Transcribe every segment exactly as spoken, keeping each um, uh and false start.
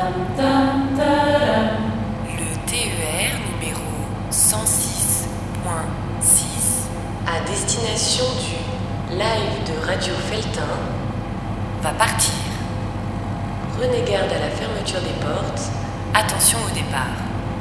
Le T E R numéro cent six point six à destination du live de Radio Feltin va partir. Prenez garde à la fermeture des portes. Attention au départ.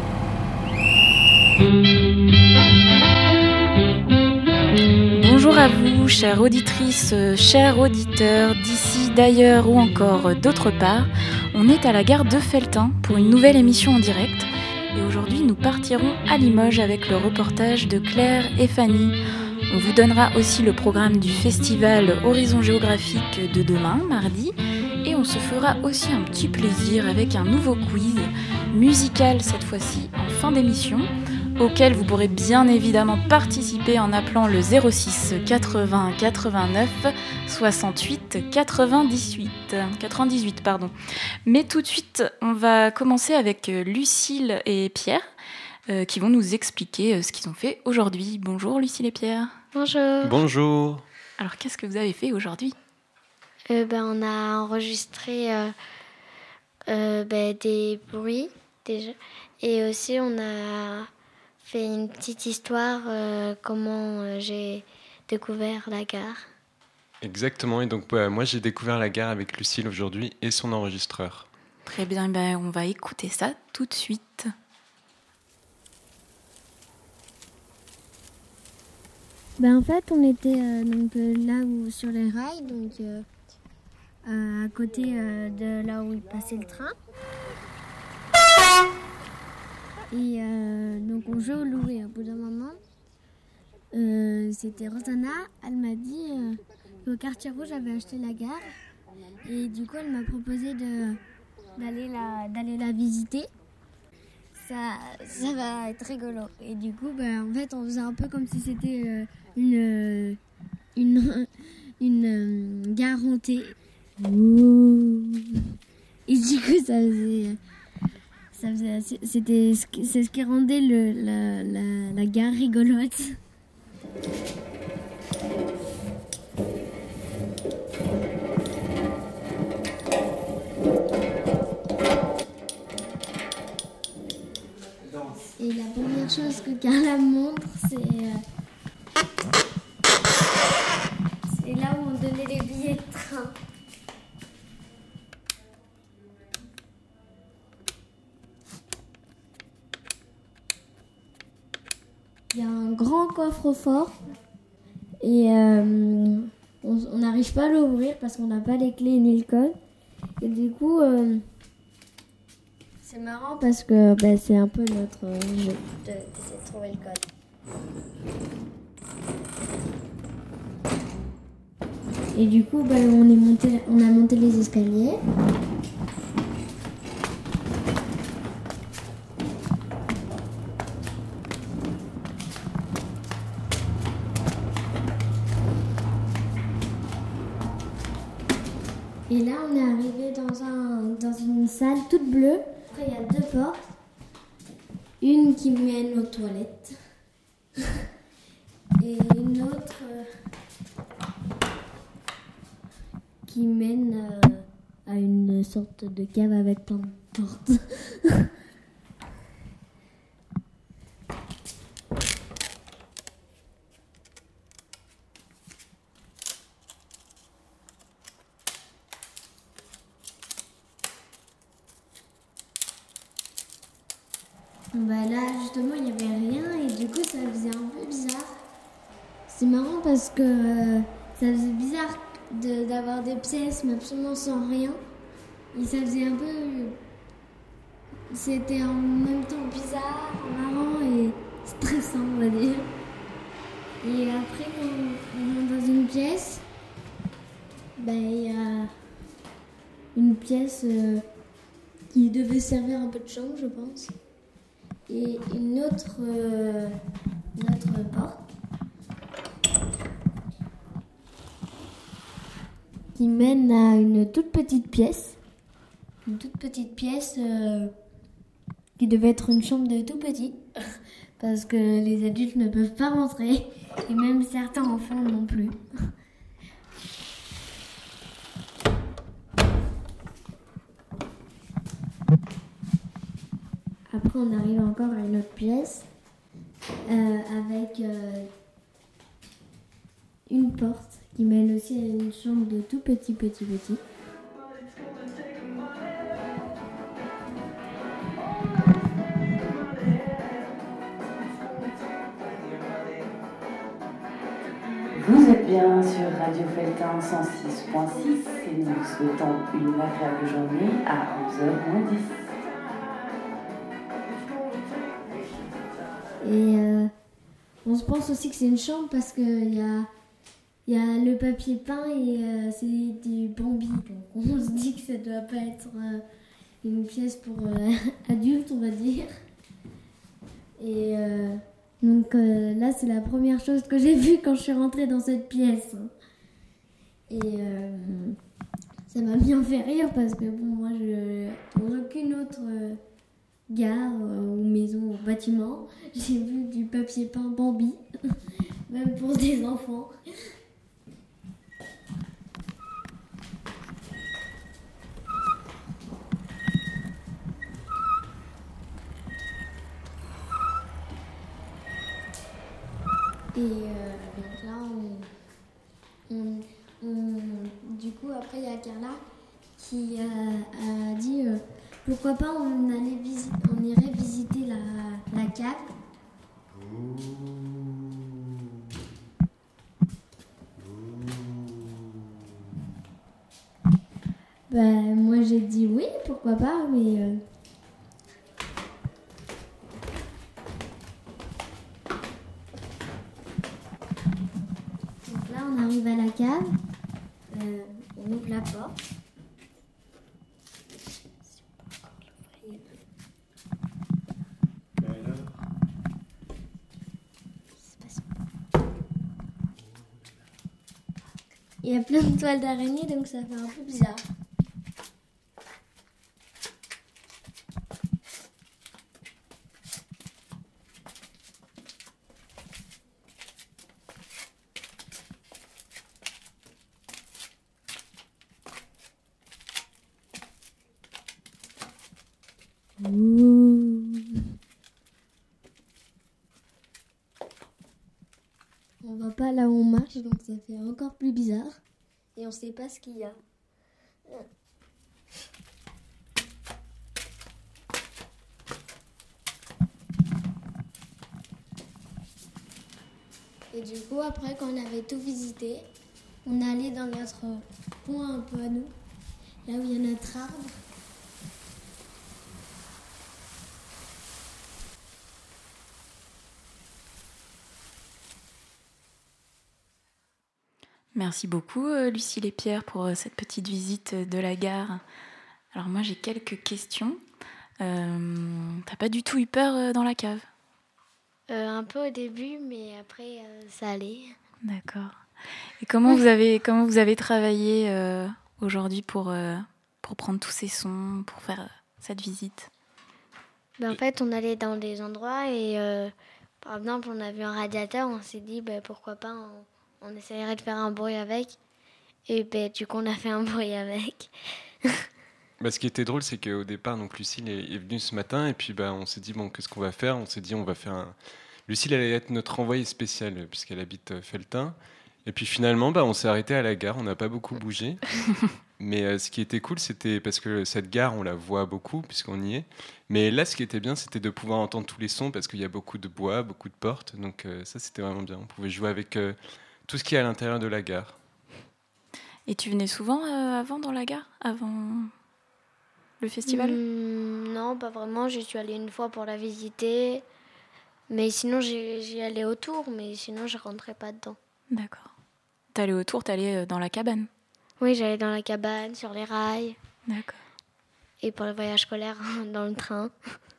Bonjour à vous, chères auditrices, chers auditeurs, d'ici, d'ailleurs ou encore d'autre part. On est à la gare de Feltin pour une nouvelle émission en direct. Et aujourd'hui, nous partirons à Limoges avec le reportage de Claire et Fanny. On vous donnera aussi le programme du festival Horizon Géographique de demain, mardi. Et on se fera aussi un petit plaisir avec un nouveau quiz, musical cette fois-ci, en fin d'émission, auquel vous pourrez bien évidemment participer en appelant le zéro six quatre-vingts quatre-vingt-neuf soixante-huit quatre-vingt-dix-huit quatre-vingt-dix-huit pardon. Mais tout de suite, on va commencer avec Lucille et Pierre euh, qui vont nous expliquer euh, ce qu'ils ont fait aujourd'hui. Bonjour Lucille et Pierre. Bonjour. Bonjour. Alors qu'est-ce que vous avez fait aujourd'hui ? Euh, ben, on a enregistré euh, euh, ben, des bruits déjà, et aussi on a fait une petite histoire euh, comment euh, j'ai découvert la gare. Exactement, et donc bah, moi j'ai découvert la gare avec Lucille aujourd'hui et son enregistreur. Très bien, ben, on va écouter ça tout de suite. Ben, en fait, on était euh, donc, euh, là où, sur les rails, donc euh, euh, à côté euh, de là où il passait le train. Et euh, donc on jouait au loué. Au bout d'un moment, euh, c'était Rosanna, elle m'a dit euh, qu'au quartier rouge j'avais acheté la gare. Et du coup elle m'a proposé de, d'aller, la, d'aller la visiter. Ça, ça va être rigolo. Et du coup, ben, en fait, on faisait un peu comme si c'était euh, une, une, une euh, gare hantée. Et du coup, ça faisait... Ça faisait, c'était, c'est ce qui rendait le, la, la, la gare rigolote. Et la première chose que Carla montre, c'est, euh, c'est là où on donnait les billets de train. Il y a un grand coffre-fort et euh, on n'arrive pas à l'ouvrir parce qu'on n'a pas les clés ni le code. Et du coup, euh, c'est marrant parce que bah, c'est un peu notre euh, jeu de, d'essayer de trouver le code. Et du coup, bah, on, est monté, on a monté les escaliers. Et là, on est arrivé dans, un, dans une salle toute bleue. Après, il y a deux portes. Une qui mène aux toilettes. Et une autre euh, qui mène euh, à une sorte de cave avec plein de portes. Bah là, justement, il n'y avait rien et du coup, ça faisait un peu bizarre. C'est marrant parce que euh, ça faisait bizarre de, d'avoir des pièces, mais absolument sans rien. Et ça faisait un peu... C'était en même temps bizarre, marrant et stressant, on va dire. Et après, quand on rentre dans une pièce, bah, il y a une pièce euh, qui devait servir un peu de chambre, je pense. Et une autre, euh, une autre porte qui mène à une toute petite pièce. Une toute petite pièce euh, qui devait être une chambre de tout petit. Parce que les adultes ne peuvent pas rentrer. Et même certains enfants non plus. après, on arrive encore à une autre pièce euh, avec euh, une porte qui mène aussi à une chambre de tout petit, petit, petit. Vous êtes bien sur Radio Feltin cent six point six et nous vous souhaitons une agréable journée à onze heures moins dix. Et euh, on se pense aussi que c'est une chambre parce qu'il y a, y a le papier peint et euh, c'est des bambis. Donc on se dit que ça doit pas être euh, une pièce pour euh, adultes, on va dire. Et euh, donc euh, là, c'est la première chose que j'ai vue quand je suis rentrée dans cette pièce. Et euh, ça m'a bien fait rire parce que bon, moi, je dans aucune autre euh, gare euh, ou maison ou bâtiment, j'ai vu du papier peint Bambi, même pour des enfants. Et euh, donc là, on, on, on- du coup, après, il y a Carla qui euh, a dit euh, pourquoi pas on, allait visi- on irait visiter la, la cave. Ben, moi, j'ai dit oui, pourquoi pas, mais... euh, Donc là, on arrive à la cave, euh, on ouvre la porte. Il y a plein de toiles d'araignée, donc ça fait un peu bizarre. On va pas là où on marche, donc ça fait encore plus bizarre. Et on sait pas ce qu'il y a. Et du coup, après, quand on avait tout visité, on est allé dans notre coin un peu à nous, là où il y a notre arbre. Merci beaucoup euh, Lucille et Pierre pour euh, cette petite visite de la gare. Alors moi j'ai quelques questions. Euh, t'as pas du tout eu peur euh, dans la cave? Euh, un peu au début, mais après, euh, ça allait. D'accord. Et comment vous avez comment vous avez travaillé euh, aujourd'hui pour euh, pour prendre tous ces sons, pour faire euh, cette visite? Ben, en fait, on allait dans des endroits et, euh, par exemple, on a vu un radiateur, on s'est dit, ben, pourquoi pas, on, on essayerait de faire un bruit avec. Et ben, du coup, on a fait un bruit avec. Bah, ce qui était drôle, c'est qu'au départ, donc Lucille est, est venue ce matin et puis bah, on s'est dit bon, qu'est-ce qu'on va faire? On s'est dit on va faire un. Lucille allait être notre envoyée spéciale euh, puisqu'elle habite euh, Felletin. Et puis finalement, bah, on s'est arrêté à la gare. On n'a pas beaucoup bougé. Mais euh, ce qui était cool, c'était parce que cette gare, on la voit beaucoup puisqu'on y est. Mais là, ce qui était bien, c'était de pouvoir entendre tous les sons parce qu'il y a beaucoup de bois, beaucoup de portes. Donc euh, ça, c'était vraiment bien. On pouvait jouer avec euh, tout ce qui est à l'intérieur de la gare. Et tu venais souvent euh, avant dans la gare, avant le festival? Hmm, non, pas vraiment. J'y suis allée une fois pour la visiter. Mais sinon, j'y j'y allais autour, mais sinon, je rentrais pas dedans. D'accord. T'allais autour, t'allais euh, dans la cabane? Oui, j'allais dans la cabane, sur les rails. D'accord. Et pour les voyages scolaires, dans le train.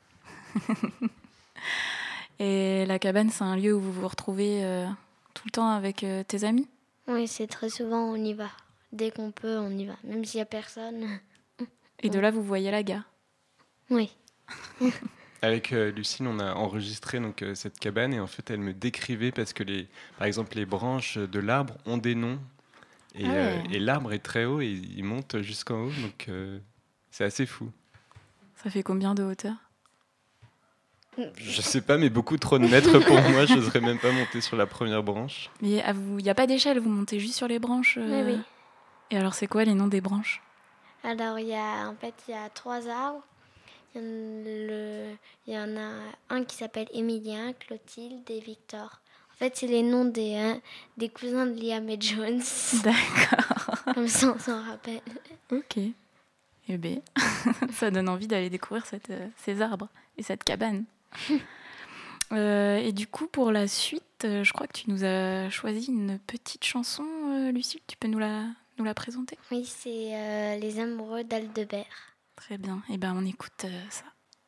Et la cabane, c'est un lieu où vous vous retrouvez euh, tout le temps avec euh, tes amis? Oui, c'est très souvent, on y va. Dès qu'on peut, on y va. Même s'il n'y a personne. Et de là, vous voyez la gare? Oui. Avec euh, Lucille, on a enregistré donc, euh, cette cabane et en fait, elle me décrivait parce que, les, par exemple, les branches de l'arbre ont des noms. Et, Ah ouais. euh, et l'arbre est très haut et il monte jusqu'en haut, donc euh, c'est assez fou. Ça fait combien de hauteur? Je sais pas, mais beaucoup trop de mètres pour moi. Je n'oserais même pas monter sur la première branche. Mais il n'y a pas d'échelle, vous montez juste sur les branches euh... Oui, oui. Et alors, c'est quoi les noms des branches? Alors, il y a, en fait, il y a trois arbres. Il y, le, il y en a un qui s'appelle Émilien, Clotilde et Victor. En fait, c'est les noms des, hein, des cousins de Liam et Jones. D'accord. Comme ça, on s'en rappelle. Ok. Eh bien, ça donne envie d'aller découvrir cette, euh, ces arbres et cette cabane. euh, et du coup, pour la suite, euh, je crois que tu nous as choisi une petite chanson, euh, Lucille. Tu peux nous la, nous la présenter? Oui, c'est euh, Les Amoureux d'Aldebert. Très bien. Eh bien, on écoute euh, ça.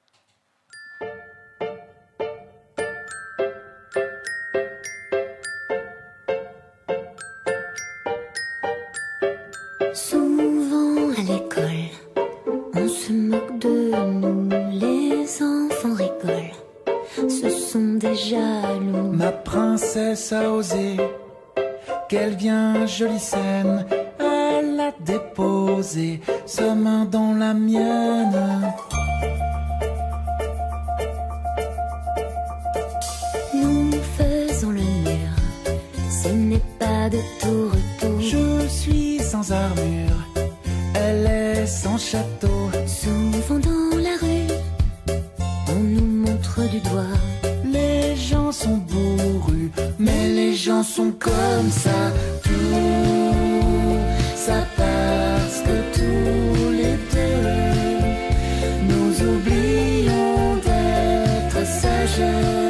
Souvent à l'école, on se moque de nous, les enfants rigolent, ce sont des jaloux. Ma princesse a osé, qu'elle vient jolie scène, elle a déposé sa main dans la mienne. Nous faisons le mur, ce n'est pas de tout retour. Je suis sans armure, elle est sans château. Souvent dans la rue, on nous montre du doigt. Les gens sont bourrus, mais les gens sont comme ça. Tout ça parce que tous les deux, nous oublions d'être sages.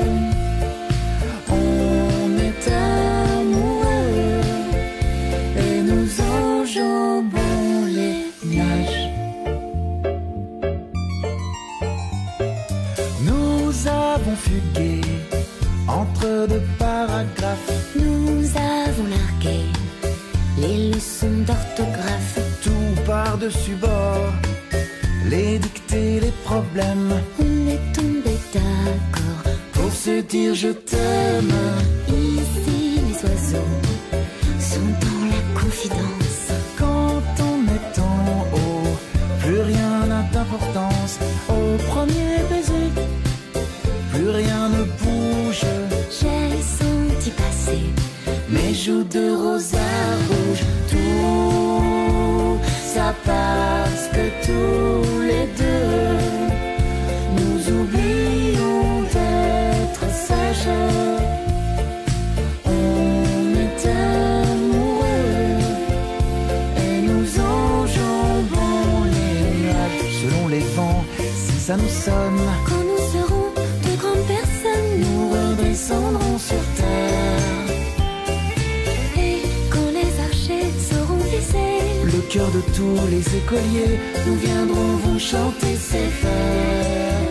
On est amoureux et nous enjambons les nuages. Nous avons fugué entre deux paragraphes. Nous avons largué les leçons d'orthographe. Tout par-dessus bord, les dictées, les problèmes. On est tombé d'accord pour se dire je t'aime. Ici les oiseaux sont dans la confidence. Quand on est en haut, plus rien n'a d'importance. Au premier baiser, plus rien ne bouge. J'ai senti passer mes joues de rose à rouge. Tout ça parce que tous les deux, nous oublions d'être sages. On est amoureux et nous enjambons les nuages. Selon les vents, si ça nous sonne, quand nous serons de grandes personnes, nous redescendrons sur terre. Et quand les archers seront visés, le cœur de tous les écoliers, nous viendrons vous chanter ces vers.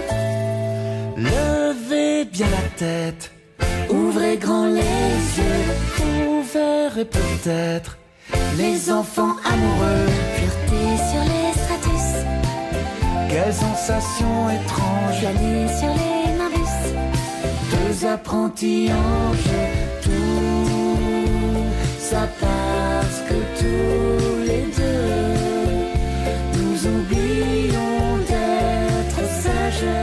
Levez bien la tête, ouvrez grand les yeux, vous verrez peut-être les enfants amoureux flirter sur les stratus. Quelle sensation étrange, planer sur les nimbus. Deux apprentis anges, tout ça parce que tous les deux, nous oublions d'être sages.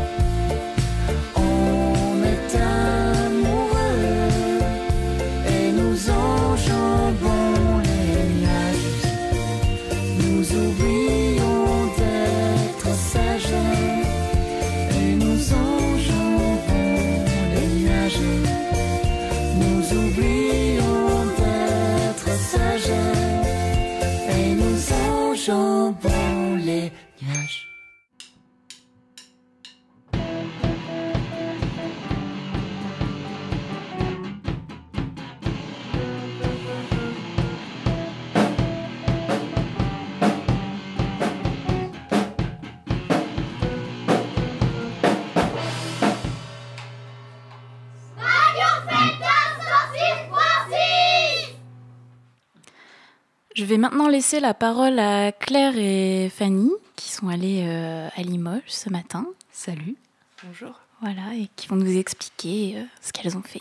On est amoureux et nous enjambons les nuages. Nous oublions d'être sages et nous enjambons les nuages. Nous oublions d'être sages et nous enjambons les nuages. Je vais maintenant laisser la parole à Claire et Fanny, qui sont allées euh, à Limoges ce matin. Salut. Bonjour. Voilà, et qui vont nous expliquer euh, ce qu'elles ont fait.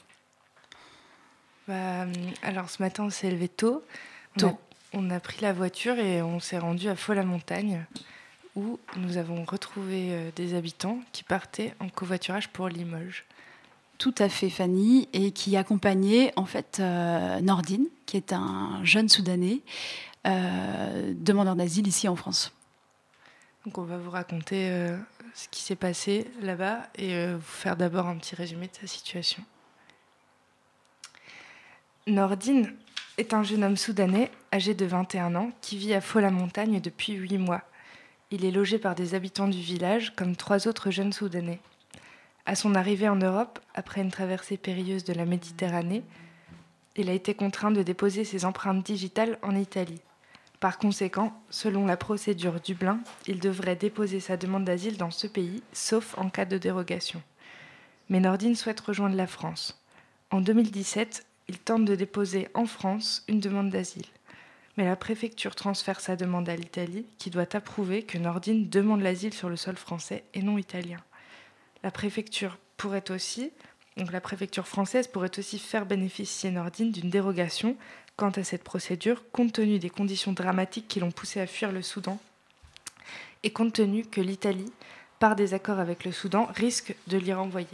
Bah, alors ce matin, on s'est levé tôt. Tôt. On a, on a pris la voiture et on s'est rendu à Faux-la-Montagne, où nous avons retrouvé euh, des habitants qui partaient en covoiturage pour Limoges. Tout à fait, Fanny, et qui accompagnait en fait euh, Nordine, qui est un jeune Soudanais euh, demandeur d'asile ici en France. Donc on va vous raconter euh, ce qui s'est passé là-bas et euh, vous faire d'abord un petit résumé de sa situation. Nordine est un jeune homme soudanais âgé de vingt et un ans qui vit à Faux-la-Montagne depuis huit mois. Il est logé par des habitants du village comme trois autres jeunes Soudanais. À son arrivée en Europe, après une traversée périlleuse de la Méditerranée, il a été contraint de déposer ses empreintes digitales en Italie. Par conséquent, selon la procédure Dublin, il devrait déposer sa demande d'asile dans ce pays, sauf en cas de dérogation. Mais Nordine souhaite rejoindre la France. En deux mille dix-sept, il tente de déposer en France une demande d'asile. Mais la préfecture transfère sa demande à l'Italie, qui doit approuver que Nordine demande l'asile sur le sol français et non italien. La préfecture pourrait aussi, donc la préfecture française pourrait aussi faire bénéficier Nordine d'une dérogation quant à cette procédure, compte tenu des conditions dramatiques qui l'ont poussé à fuir le Soudan et compte tenu que l'Italie, par des accords avec le Soudan, risque de l'y renvoyer.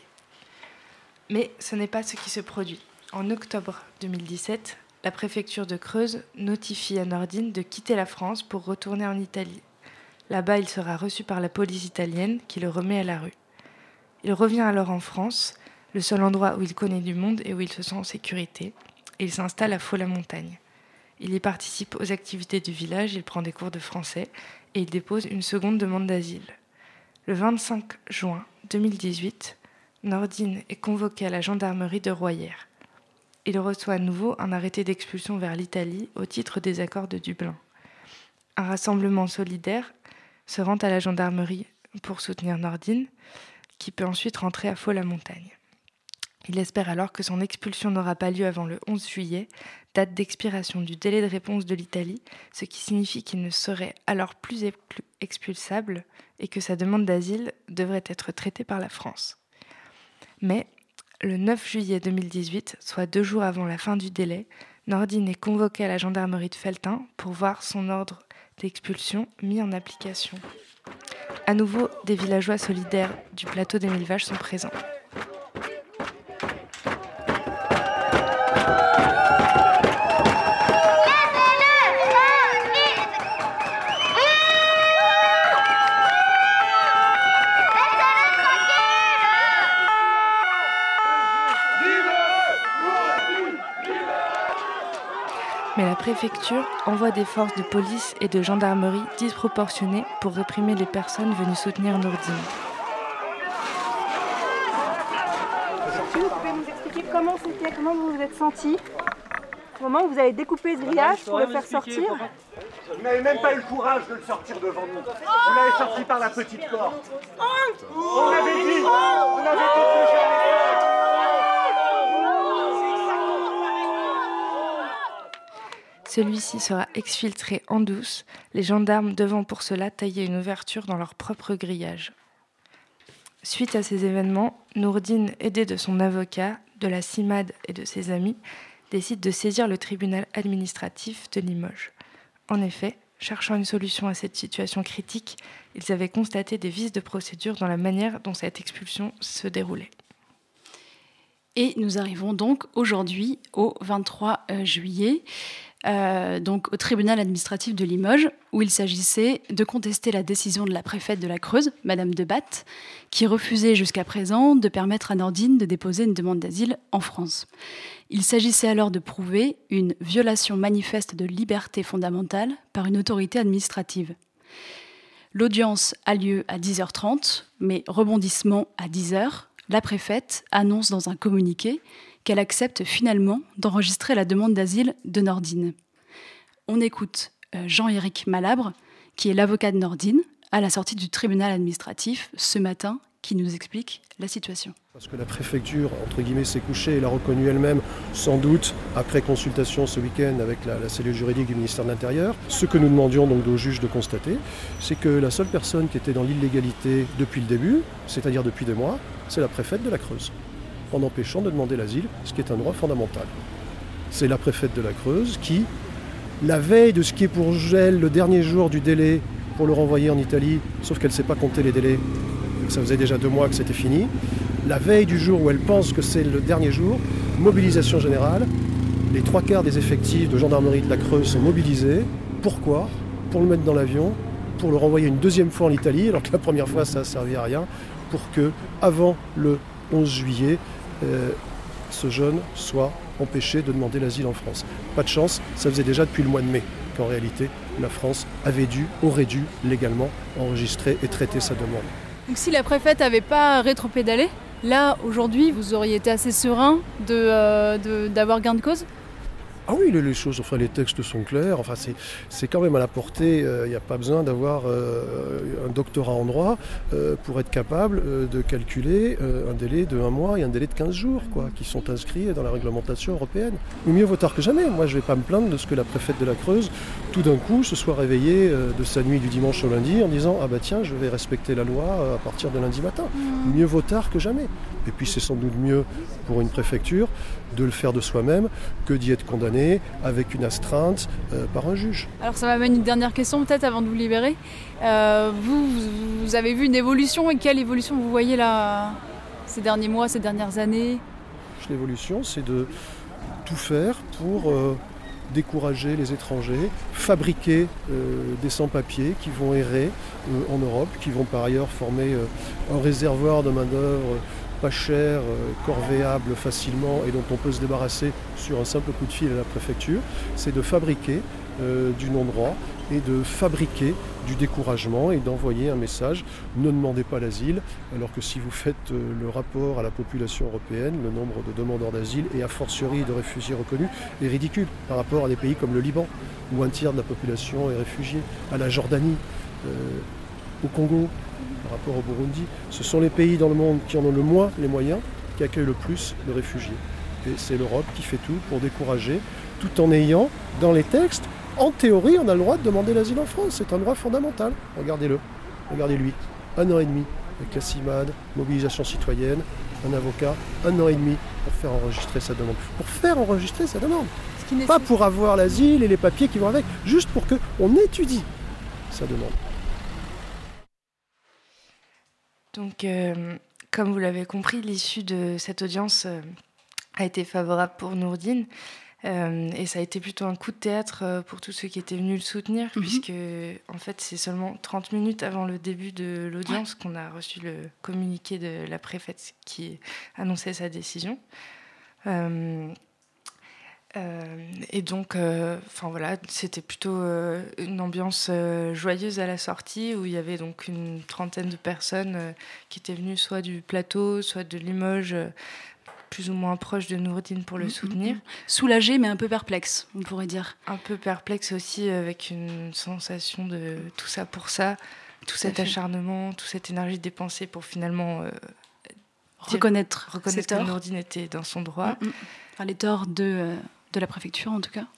Mais ce n'est pas ce qui se produit. En octobre deux mille dix-sept, la préfecture de Creuse notifie à Nordine de quitter la France pour retourner en Italie. Là-bas, il sera reçu par la police italienne qui le remet à la rue. Il revient alors en France, le seul endroit où il connaît du monde et où il se sent en sécurité, et il s'installe à Faux-la-Montagne. Il y participe aux activités du village, il prend des cours de français et il dépose une seconde demande d'asile. Le vingt-cinq juin deux mille dix-huit, Nordine est convoqué à la gendarmerie de Royères. Il reçoit à nouveau un arrêté d'expulsion vers l'Italie au titre des accords de Dublin. Un rassemblement solidaire se rend à la gendarmerie pour soutenir Nordine, qui peut ensuite rentrer à Faux-la-Montagne. Il espère alors que son expulsion n'aura pas lieu avant le onze juillet, date d'expiration du délai de réponse de l'Italie, ce qui signifie qu'il ne serait alors plus expulsable et que sa demande d'asile devrait être traitée par la France. Mais le neuf juillet deux mille dix-huit, soit deux jours avant la fin du délai, Nordine est convoqué à la gendarmerie de Felletin pour voir son ordre d'expulsion mis en application. À nouveau, des villageois solidaires du plateau des Mille Vaches sont présents. Mais la préfecture envoie des forces de police et de gendarmerie disproportionnées pour réprimer les personnes venues soutenir Nordine. Vous pouvez nous expliquer comment c'était, comment vous vous êtes senti au moment où vous avez découpé ce grillage pour le faire sortir? Vous n'avez même pas eu le courage de le sortir devant nous. Vous l'avez sorti par la petite porte. On avait dit, on avait dit que j'allais. Celui-ci sera exfiltré en douce, les gendarmes devant pour cela tailler une ouverture dans leur propre grillage. Suite à ces événements, Nordine, aidé de son avocat, de la CIMAD et de ses amis, décide de saisir le tribunal administratif de Limoges. En effet, cherchant une solution à cette situation critique, ils avaient constaté des vices de procédure dans la manière dont cette expulsion se déroulait. Et nous arrivons donc aujourd'hui au vingt-trois juillet, euh, donc au tribunal administratif de Limoges, où il s'agissait de contester la décision de la préfète de la Creuse, Madame de Batte, qui refusait jusqu'à présent de permettre à Nordine de déposer une demande d'asile en France. Il s'agissait alors de prouver une violation manifeste de liberté fondamentale par une autorité administrative. L'audience a lieu à dix heures trente, mais rebondissement à dix heures, la préfète annonce dans un communiqué qu'elle accepte finalement d'enregistrer la demande d'asile de Nordine. On écoute Jean-Éric Malabre, qui est l'avocat de Nordine, à la sortie du tribunal administratif ce matin, qui nous explique la situation. Parce que la préfecture, entre guillemets, s'est couchée et l'a reconnue elle-même, sans doute, après consultation ce week-end avec la, la cellule juridique du ministère de l'Intérieur. Ce que nous demandions donc aux juges de constater, c'est que la seule personne qui était dans l'illégalité depuis le début, c'est-à-dire depuis deux mois, c'est la préfète de la Creuse, en empêchant de demander l'asile, ce qui est un droit fondamental. C'est la préfète de la Creuse qui, la veille de ce qui est pour elle le dernier jour du délai pour le renvoyer en Italie, sauf qu'elle ne sait pas compter les délais. Ça faisait déjà deux mois que c'était fini. La veille du jour où elle pense que c'est le dernier jour, mobilisation générale. Les trois quarts des effectifs de gendarmerie de la Creuse sont mobilisés. Pourquoi ? Pour le mettre dans l'avion, pour le renvoyer une deuxième fois en Italie, alors que la première fois ça n'a servi à rien, pour que, avant le onze juillet, euh, ce jeune soit empêché de demander l'asile en France. Pas de chance, ça faisait déjà depuis le mois de mai qu'en réalité, la France avait dû, aurait dû légalement enregistrer et traiter sa demande. Donc si la préfète n'avait pas rétropédalé, là, aujourd'hui, vous auriez été assez serein de, euh, de, d'avoir gain de cause ? Ah oui, les, les choses, enfin les textes sont clairs, enfin c'est, c'est quand même à la portée, il euh, n'y a pas besoin d'avoir euh, un doctorat en droit euh, pour être capable euh, de calculer euh, un délai de un mois et un délai de quinze jours, quoi, qui sont inscrits dans la réglementation européenne. Mais mieux vaut tard que jamais, moi je ne vais pas me plaindre de ce que la préfète de la Creuse, tout d'un coup, se soit réveillée euh, de sa nuit du dimanche au lundi en disant « Ah bah tiens, je vais respecter la loi euh, à partir de lundi matin ». Mieux vaut tard que jamais. Et puis c'est sans doute mieux pour une préfecture de le faire de soi-même que d'y être condamné avec une astreinte euh, par un juge. Alors ça m'amène une dernière question peut-être avant de vous libérer. Euh, vous, vous avez vu une évolution et quelle évolution vous voyez là ces derniers mois, ces dernières années ? L'évolution, c'est de tout faire pour euh, décourager les étrangers, fabriquer euh, des sans-papiers qui vont errer euh, en Europe, qui vont par ailleurs former euh, un réservoir de main-d'œuvre pas cher, euh, corvéable facilement et dont on peut se débarrasser sur un simple coup de fil à la préfecture, c'est de fabriquer euh, du non-droit et de fabriquer du découragement et d'envoyer un message « Ne demandez pas l'asile », alors que si vous faites euh, le rapport à la population européenne, le nombre de demandeurs d'asile et a fortiori de réfugiés reconnus est ridicule par rapport à des pays comme le Liban, où un tiers de la population est réfugiée, à la Jordanie, euh, au Congo, par rapport au Burundi. Ce sont les pays dans le monde qui en ont le moins les moyens, qui accueillent le plus de réfugiés. Et c'est l'Europe qui fait tout pour décourager, tout en ayant, dans les textes, en théorie, on a le droit de demander l'asile en France. C'est un droit fondamental. Regardez-le. Regardez-lui. Un an et demi avec la CIMAD, mobilisation citoyenne, un avocat, un an et demi pour faire enregistrer sa demande. Pour faire enregistrer sa demande. Pas pour avoir l'asile et les papiers qui vont avec, juste pour qu'on étudie sa demande. Donc, euh, comme vous l'avez compris, l'issue de cette audience euh, a été favorable pour Nourdine. Euh, et ça a été plutôt un coup de théâtre euh, pour tous ceux qui étaient venus le soutenir, mm-hmm. puisque en fait c'est seulement trente minutes avant le début de l'audience ouais. qu'on a reçu le communiqué de la préfète qui annonçait sa décision. Euh, euh, et donc, euh, enfin voilà, c'était plutôt euh, une ambiance euh, joyeuse à la sortie où il y avait donc une trentaine de personnes euh, qui étaient venues soit du plateau, soit de Limoges. Euh, plus ou moins proche de Nourdine pour le mmh, soutenir. Mmh. Soulagé, mais un peu perplexe, on pourrait dire. Un peu perplexe aussi, avec une sensation de tout ça pour ça, tout cet acharnement, toute cette énergie dépensée pour finalement euh, reconnaître, reconnaître que Nourdine était dans son droit. Mmh, mmh. Enfin, les torts de, euh, de la préfecture, en tout cas.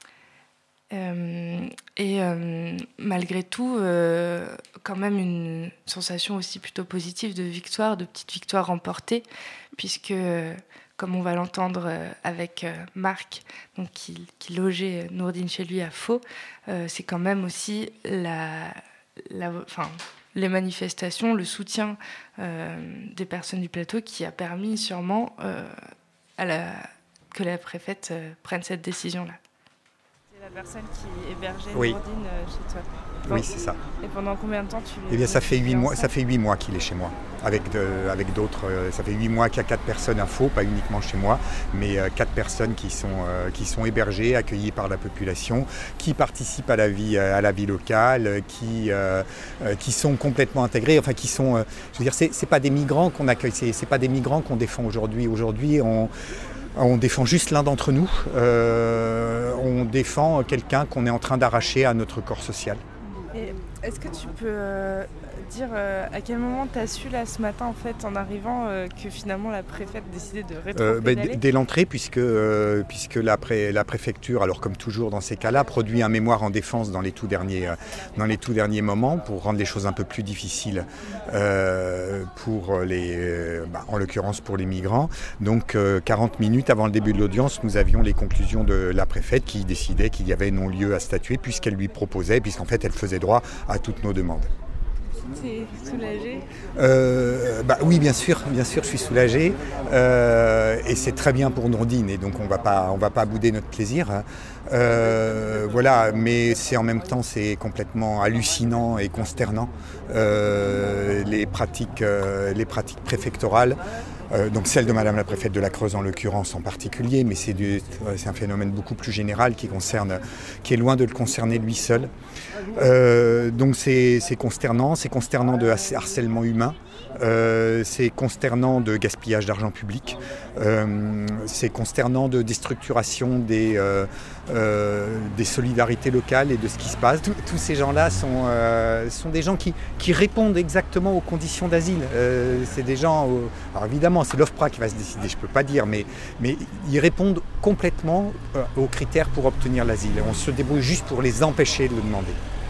Euh, et euh, malgré tout, euh, quand même une sensation aussi plutôt positive de victoire, de petite victoire remportée, puisque, euh, comme on va l'entendre euh, avec euh, Marc, donc qui, qui logeait Nourdine chez lui à Faux, euh, c'est quand même aussi la, la, enfin, les manifestations, le soutien euh, des personnes du plateau qui a permis sûrement euh, à la, que la préfète euh, prenne cette décision-là. La personne qui hébergeait oui. Nourdine chez toi. Bon. Oui, c'est ça. Et pendant combien de temps tu Eh bien, ça fait huit mois. Ça fait huit mois qu'il est chez moi, avec de, avec d'autres. Euh, ça fait huit mois qu'il y a quatre personnes à Faux, pas uniquement chez moi, mais euh, quatre personnes qui sont euh, qui sont hébergées, accueillies par la population, qui participent à la vie à la vie locale, qui euh, euh, qui sont complètement intégrées. Enfin, qui sont. Euh, je veux dire, c'est c'est pas des migrants qu'on accueille. C'est c'est pas des migrants qu'on défend aujourd'hui. Aujourd'hui, on On défend juste l'un d'entre nous, euh, on défend quelqu'un qu'on est en train d'arracher à notre corps social. Et est-ce que tu peux euh, dire euh, à quel moment tu as su là ce matin en fait en arrivant euh, que finalement la préfète décidait de rétropédaler euh, bah, Dès l'entrée, puisque, euh, puisque la, pré, la préfecture, alors comme toujours dans ces cas-là, produit un mémoire en défense dans les tout derniers, euh, dans les tout derniers moments pour rendre les choses un peu plus difficiles euh, pour les, euh, bah, en l'occurrence pour les migrants. Donc euh, quarante minutes avant le début de l'audience, nous avions les conclusions de la préfète qui décidait qu'il y avait non-lieu à statuer puisqu'elle lui proposait, puisqu'en fait elle faisait droit à à toutes nos demandes. T'es soulagé ? euh, bah, Oui, bien sûr, bien sûr, je suis soulagé. Euh, et c'est très bien pour Nourdine, et donc on va pas, on va pas bouder notre plaisir. Hein. Euh, voilà, mais c'est en même temps, c'est complètement hallucinant et consternant, euh, les pratiques, euh, les pratiques préfectorales. Euh, donc celle de Madame la préfète de la Creuse en l'occurrence en particulier, mais c'est, du, c'est un phénomène beaucoup plus général qui, concerne, qui est loin de le concerner lui seul. Euh, donc c'est, c'est consternant, c'est consternant de harcèlement humain, euh, c'est consternant de gaspillage d'argent public, euh, c'est consternant de déstructuration des, euh, euh, des solidarités locales et de ce qui se passe. Tous, tous ces gens-là sont, euh, sont des gens qui, qui répondent exactement aux conditions d'asile. Euh, c'est des gens, euh, alors évidemment c'est l'OFPRA qui va se décider, je ne peux pas dire, mais, mais ils répondent complètement euh, aux critères pour obtenir l'asile. On se débrouille juste pour les empêcher de le demander.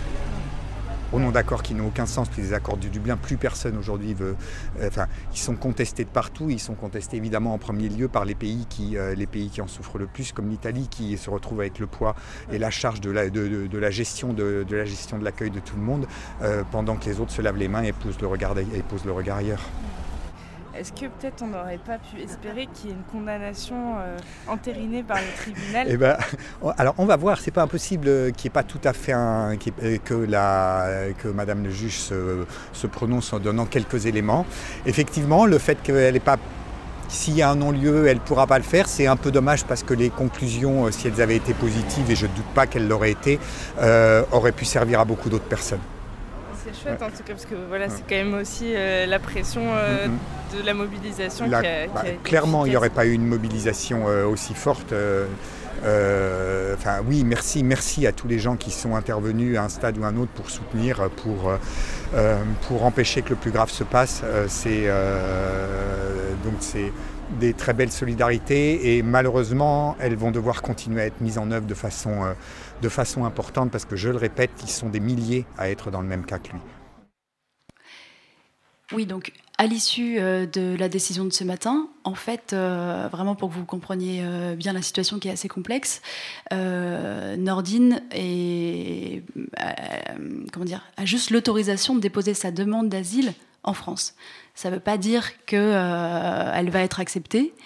Au nom d'accords qui n'ont aucun sens, puis les accords du Dublin, plus personne aujourd'hui veut. Euh, enfin, ils sont contestés de partout. Ils sont contestés évidemment en premier lieu par les pays qui, euh, les pays qui en souffrent le plus, comme l'Italie, qui se retrouve avec le poids et la charge de la, de, de, de la gestion de, de la gestion de l'accueil de tout le monde, euh, pendant que les autres se lavent les mains et posent le regard, et posent le regard ailleurs. Est-ce que peut-être on n'aurait pas pu espérer qu'il y ait une condamnation euh, entérinée par le tribunal ? Eh ben, alors on va voir, c'est pas impossible qu'il n'y ait pas tout à fait un, que, la, que Madame le juge se, se prononce en donnant quelques éléments. Effectivement, le fait qu'elle n'ait pas, s'il y a un non-lieu, elle ne pourra pas le faire, c'est un peu dommage parce que les conclusions, si elles avaient été positives, et je ne doute pas qu'elles l'auraient été, euh, auraient pu servir à beaucoup d'autres personnes. C'est chouette en tout cas parce que voilà, c'est quand même aussi euh, la pression euh, mm-hmm. de la mobilisation la, qui a, bah, qui a clairement, il n'y aurait pas eu une mobilisation euh, aussi forte. Euh, euh, enfin, oui, merci, merci à tous les gens qui sont intervenus à un stade ou à un autre pour soutenir, pour, euh, pour empêcher que le plus grave se passe. Euh, c'est, euh, donc c'est des très belles solidarités et malheureusement, elles vont devoir continuer à être mises en œuvre de façon... Euh, de façon importante parce que, je le répète, ils sont des milliers à être dans le même cas que lui. Oui, donc à l'issue euh, de la décision de ce matin, en fait, euh, vraiment pour que vous compreniez euh, bien la situation qui est assez complexe, euh, Nourdine est, euh, comment dire, a juste l'autorisation de déposer sa demande d'asile en France. Ça ne veut pas dire qu'elle euh, va être acceptée.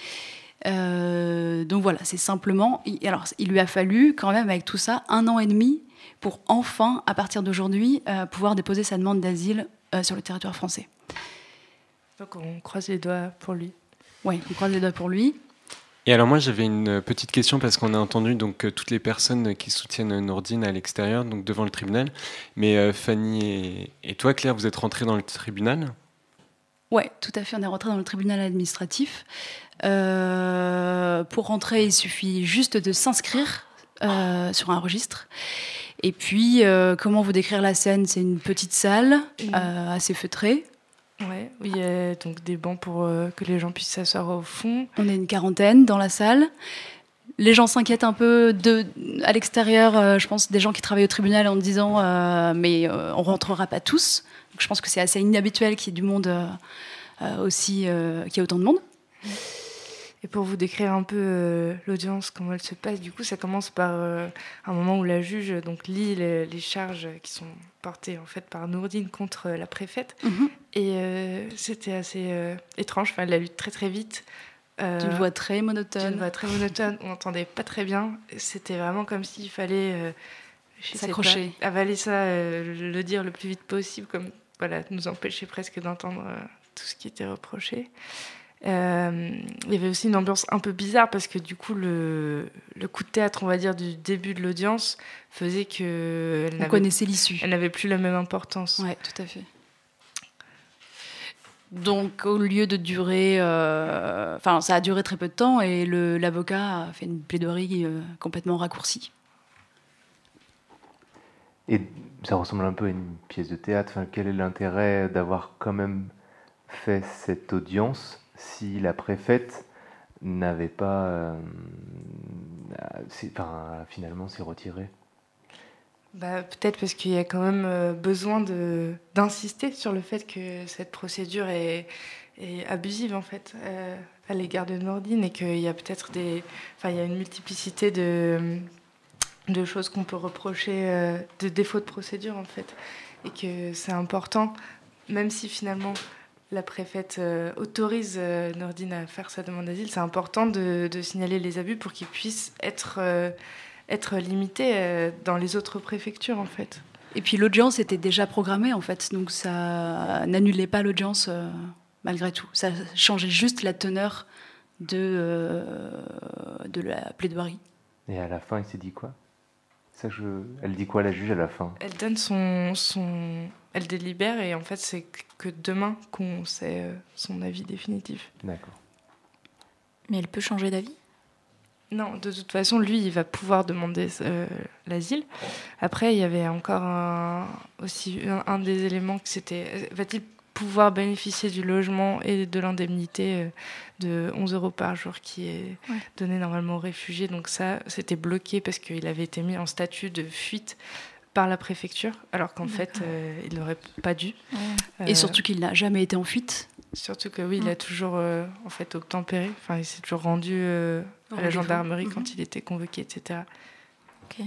Euh, donc voilà, c'est simplement... Alors, il lui a fallu quand même, avec tout ça, un an et demi pour enfin, à partir d'aujourd'hui, euh, pouvoir déposer sa demande d'asile euh, sur le territoire français. Donc on croise les doigts pour lui. Oui, on croise les doigts pour lui. Et alors moi, j'avais une petite question parce qu'on a entendu donc euh, toutes les personnes qui soutiennent Nourdine à l'extérieur, donc devant le tribunal. Mais euh, Fanny et, et toi, Claire, vous êtes rentrées dans le tribunal ? Oui, tout à fait, on est rentré dans le tribunal administratif. Euh, pour rentrer, il suffit juste de s'inscrire euh, sur un registre. Et puis, euh, comment vous décrire la scène ? C'est une petite salle euh, assez feutrée. Ouais, où il y a donc des bancs pour euh, que les gens puissent s'asseoir au fond. On est une quarantaine dans la salle. Les gens s'inquiètent un peu de, à l'extérieur, euh, je pense, des gens qui travaillent au tribunal en disant euh, mais euh, on ne rentrera pas tous. Donc, je pense que c'est assez inhabituel qu'il y ait du monde euh, euh, aussi, euh, qu'il y ait autant de monde. Et pour vous décrire un peu euh, l'audience, comment elle se passe, du coup, ça commence par euh, un moment où la juge donc, lit les, les charges qui sont portées en fait, par Nourdine contre euh, la préfète. Mm-hmm. Et euh, c'était assez euh, étrange. Enfin, elle l'a lu très très vite. Euh, D'une voix très monotone. D'une voix très monotone. On n'entendait pas très bien. C'était vraiment comme s'il fallait euh, s'accrocher, pas, avaler ça, euh, le dire le plus vite possible, comme voilà, nous empêcher presque d'entendre euh, tout ce qui était reproché. Euh, il y avait aussi une ambiance un peu bizarre parce que du coup le, le coup de théâtre, on va dire, du début de l'audience faisait que on connaissait l'issue. Elle n'avait plus la même importance. Ouais, tout à fait. Donc au lieu de durer, enfin euh, ça a duré très peu de temps et le, l'avocat a fait une plaidoirie euh, complètement raccourcie. Et ça ressemble un peu à une pièce de théâtre. Enfin, quel est l'intérêt d'avoir quand même fait cette audience si la préfète n'avait pas, euh, enfin, finalement, s'est retirée ? Bah, peut-être parce qu'il y a quand même euh, besoin de, d'insister sur le fait que cette procédure est, est abusive, en fait, euh, à l'égard de Nourdine, et qu'il y a peut-être des... Enfin, il y a une multiplicité de, de choses qu'on peut reprocher, euh, de défauts de procédure, en fait. et que c'est important, même si finalement la préfète euh, autorise euh, Nourdine à faire sa demande d'asile, c'est important de, de signaler les abus pour qu'ils puissent être, euh, être limités euh, dans les autres préfectures en fait. Et puis l'audience était déjà programmée en fait, donc ça n'annulait pas l'audience euh, malgré tout. Ça changeait juste la teneur de, euh, de la plaidoirie. Et à la fin, il s'est dit quoi ? Ça, je... Elle dit quoi, la juge, à la fin ? Elle donne son, son... Elle délibère et en fait, c'est que demain qu'on sait son avis définitif. D'accord. Mais elle peut changer d'avis ? Non, de toute façon, lui, il va pouvoir demander euh, l'asile. Après, il y avait encore un, aussi un, un des éléments que c'était... Va-t-il pouvoir bénéficier du logement et de l'indemnité de onze euros par jour qui est ouais. donnée normalement aux réfugiés. Donc ça, c'était bloqué parce qu'il avait été mis en statut de fuite par la préfecture, alors qu'en D'accord. fait, euh, il n'aurait pas dû. Ouais. Euh, et surtout qu'il n'a jamais été en fuite. Surtout que oui, il a toujours euh, en fait obtempéré. Enfin, il s'est toujours rendu euh, à la gendarmerie mmh. quand il était convoqué, et cetera. Ok.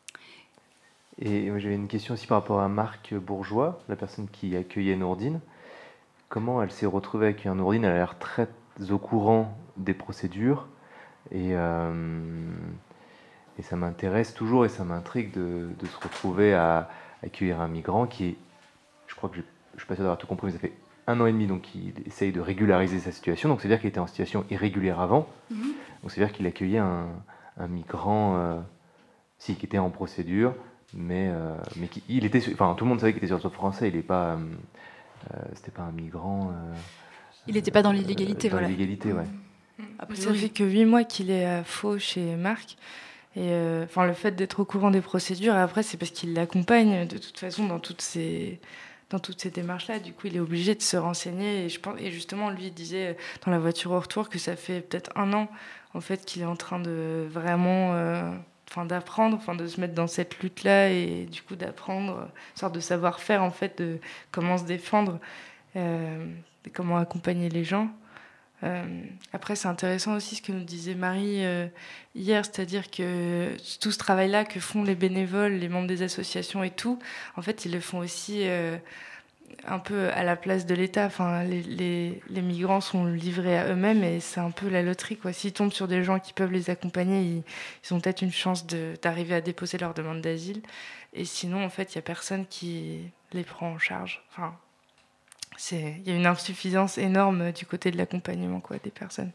Et j'avais une question aussi par rapport à Marc Bourgeois, la personne qui accueillait Nourdine. Comment elle s'est retrouvée avec un Nourdine ? Elle a l'air très au courant des procédures et, euh, et ça m'intéresse toujours et ça m'intrigue de, de se retrouver à accueillir un migrant qui est, je crois que je ne suis pas sûr d'avoir tout compris, mais ça fait un an et demi, donc il essaye de régulariser sa situation, donc c'est-à-dire qu'il était en situation irrégulière avant, mmh. donc c'est-à-dire qu'il accueillait un, un migrant euh, si, qui était en procédure, mais, euh, mais qui, il était, enfin tout le monde savait qu'il était sur le sol français, il n'est pas... Euh, Euh, c'était pas un migrant. Euh, il n'était pas dans l'illégalité, euh, dans voilà. l'illégalité, ouais. Après, ça fait que huit mois qu'il est à Faux chez Marc. Et euh, enfin, le fait d'être au courant des procédures, après, c'est parce qu'il l'accompagne de toute façon dans toutes ces, dans toutes ces démarches-là. Du coup, il est obligé de se renseigner. Et, je pense, et justement, lui, il disait dans la voiture au retour que ça fait peut-être un an, en fait, qu'il est en train de vraiment. Euh, Enfin, d'apprendre, enfin, de se mettre dans cette lutte-là et du coup d'apprendre une sorte de savoir-faire en fait, de comment se défendre, euh, de comment accompagner les gens. Euh, après, c'est intéressant aussi ce que nous disait Marie euh, hier, c'est-à-dire que tout ce travail-là que font les bénévoles, les membres des associations et tout, en fait, ils le font aussi euh, un peu à la place de l'État. Enfin, les, les, les migrants sont livrés à eux-mêmes et c'est un peu la loterie, quoi. S'ils tombent sur des gens qui peuvent les accompagner, ils, ils ont peut-être une chance de, d'arriver à déposer leur demande d'asile. Et sinon, en fait, il n'y a personne qui les prend en charge. Enfin, c'est, il y a une insuffisance énorme du côté de l'accompagnement, quoi, des personnes.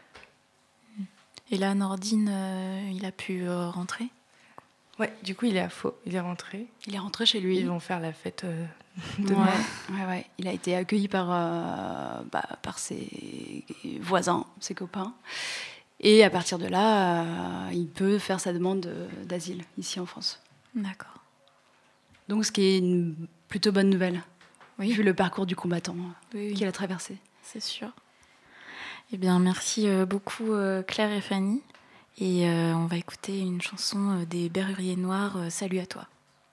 Et là, Nourdine, euh, il a pu euh, rentrer ? Ouais, du coup, il est à Faux. Il est rentré. Il est rentré chez lui. Ils vont faire la fête euh, demain. Ouais, ouais, ouais. Il a été accueilli par, euh, bah, par ses voisins, ses copains. Et à partir de là, euh, il peut faire sa demande d'asile ici en France. D'accord. Donc, ce qui est une plutôt bonne nouvelle, oui. vu le parcours du combattant oui, oui. qu'il a traversé. C'est sûr. Eh bien, merci beaucoup Claire et Fanny. Et euh, on va écouter une chanson des Berruriers Noirs, euh, Salut à toi.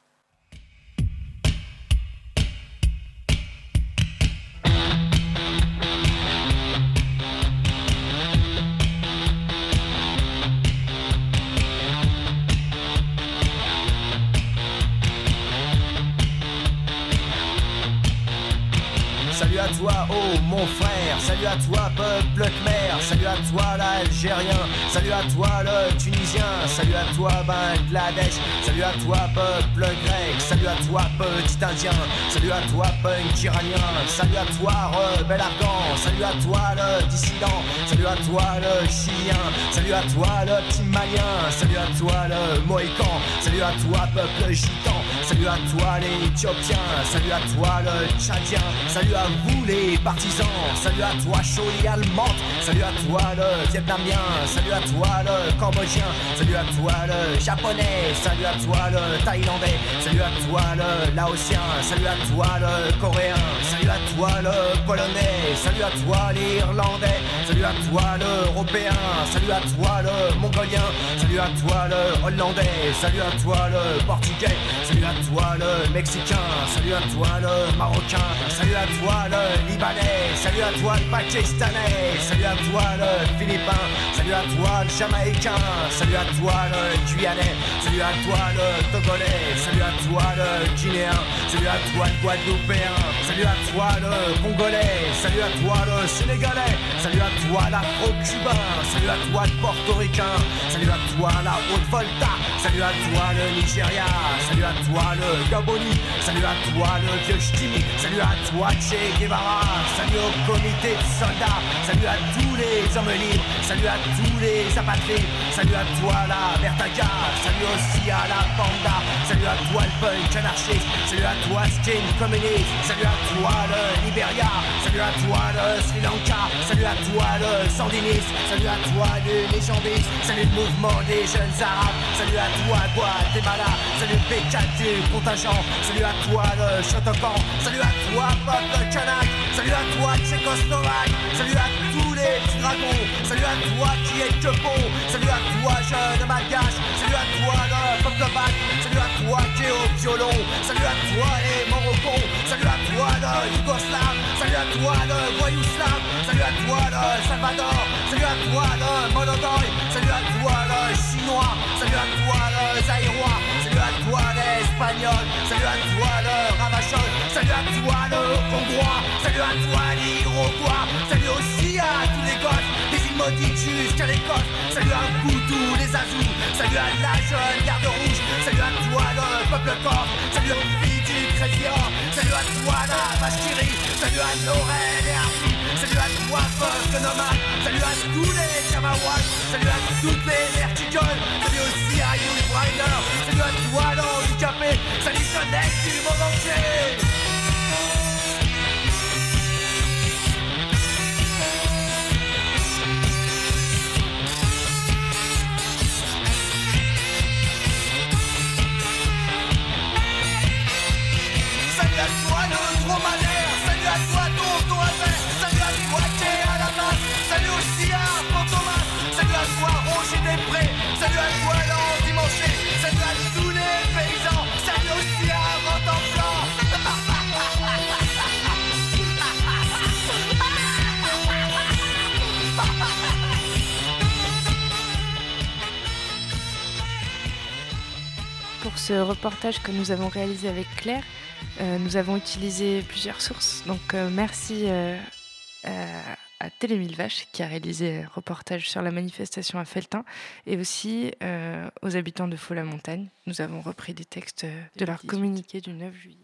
Salut à toi, oh mon frère, salut à toi, peuple khmer, salut à toi, l'Algérien, salut à toi, le Tunisien, salut à toi, Bangladesh, salut à toi, peuple grec, salut à toi, petit Indien, salut à toi, punk iranien, salut à toi, rebelle afghan, salut à toi, le dissident, salut à toi, le chilien, salut à toi, le petit malien, salut à toi, le mohican, salut à toi, peuple gitan, salut à toi, les éthiopiens, salut à toi, le tchadien, salut à vous les partisans, salut à toi Choli allemande, salut à toi le vietnamien, salut à toi le cambodgien, salut à toi le japonais, salut à toi le thaïlandais, salut à toi le laotien, salut à toi le coréen, salut à toi le polonais, salut à toi l'irlandais, salut à toi l'européen, salut à toi le mongolien, salut à toi le hollandais, salut à toi le portugais, salut à toi le mexicain, salut à toi le marocain, salut à toi le libanais, salut Salut à toi le Pakistanais, salut à toi le Philippin, salut à toi le Jamaïcain, salut à toi le Guyanais, salut à toi le Togolais, salut à toi le Guinéen, salut à toi le Guadeloupéen, salut à toi le Congolais, salut à toi le Sénégalais, salut à toi l'Afro-Cubain, salut à toi le Portoricain, salut à toi la Haute-Volta, salut à toi le Nigeria, salut à toi le Gaboni, salut à toi le vieux Ch'timi, salut à toi Che Guevara, salut au comité de soldats, salut à tous les hommes libres, salut à tous les apatrides, salut à toi la Vertaga, salut aussi à la Panda, salut à toi le punk anarchiste, salut à toi skin communiste, salut à toi le Liberia, salut à toi le Sri Lanka, salut à toi le sandiniste, salut à toi le légendiste, salut le mouvement des jeunes arabes, salut à toi Guatemala, salut le P quatre du contingent, salut à toi le Shotokan, salut à toi peuple kanak, salut à toi Tchécoslovaque, salut à tous les petits dragons, salut à toi qui est que bon, salut à toi jeune malgache, salut à toi le peuple bac, salut à toi qui est au violon, salut à toi les Morocons, salut à toi le Yougoslave, salut à toi le Voyouslav, salut à toi le Salvador, salut à toi le Monogoy, salut à toi le Chinois, salut à toi le Zaïrois, salut à toi l'Espagnol, salut à toi le Ravachol, salut à toi le Hongrois, salut à toi l'Iroquois, salut aussi à tous les Gosses, des îles maudites jusqu'à l'Écosse, salut à vous tous les Azous, salut à la jeune garde rouge, salut à toi le peuple corse, salut aux filles du Crédit-Or, salut à toi la vache qui rit, salut à Laurel et Arthur, salut à toi peuple nomade, salut à tous les Jamawas, salut à toutes les vertigoles, salut aussi à Yul Brynner, salut à toi l'handicapé, salut jeunesse du monde entier. Salut à toi le dromadaire, salut à toi tonton Albert, salut à toi qui est à la masse, salut aussi à Fantomas, salut à toi Roger Després, salut à toi l'endimanché, salut à tous les paysans, salut aussi à Rotenplan. Pour ce reportage que nous avons réalisé avec Claire, euh, nous avons utilisé plusieurs sources. Donc euh, merci euh, euh, à Télé Mille Vaches qui a réalisé un reportage sur la manifestation à Felletin et aussi euh, aux habitants de Faux-la-Montagne. Nous avons repris des textes de leur communiqué du neuf juillet.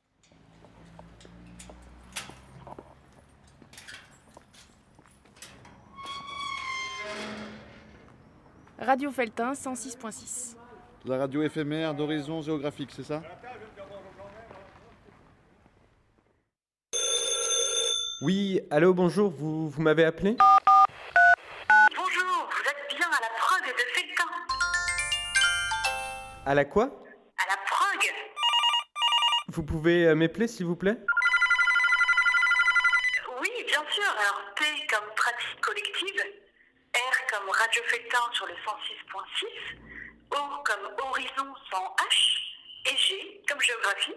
Radio Felletin cent six point six. La radio éphémère d'horizon géographique, c'est ça ? Oui, allô, bonjour, vous, vous m'avez appelé ? Bonjour, vous êtes bien à la prog de Felletin. À la quoi ? À la prog. Vous pouvez euh, m'épeler, s'il vous plaît ? Oui, bien sûr. Alors P comme pratique collective, R comme Radio Felletin sur le cent six point six, O comme horizon sans H, et G comme géographie.